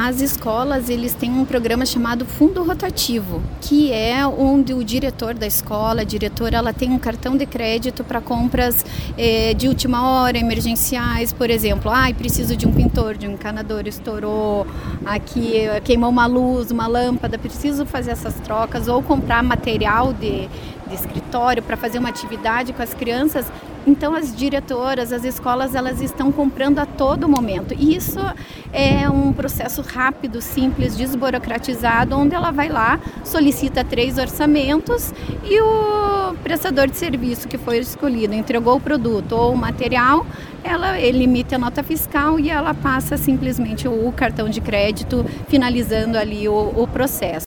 As escolas, eles têm um programa chamado Fundo Rotativo, que é onde o diretor da escola, a diretora, ela tem um cartão de crédito para compras de última hora, emergenciais, por exemplo. Preciso de um pintor, de um encanador, estourou, aqui queimou uma luz, uma lâmpada, preciso fazer essas trocas, ou comprar material de escritório para fazer uma atividade com as crianças. Então as diretoras, as escolas, elas estão comprando a todo momento. E isso é um processo rápido, simples, desburocratizado, onde ela vai lá, solicita 3 orçamentos e o prestador de serviço que foi escolhido entregou o produto ou o material, ele emite a nota fiscal e ela passa simplesmente o cartão de crédito, finalizando ali o processo.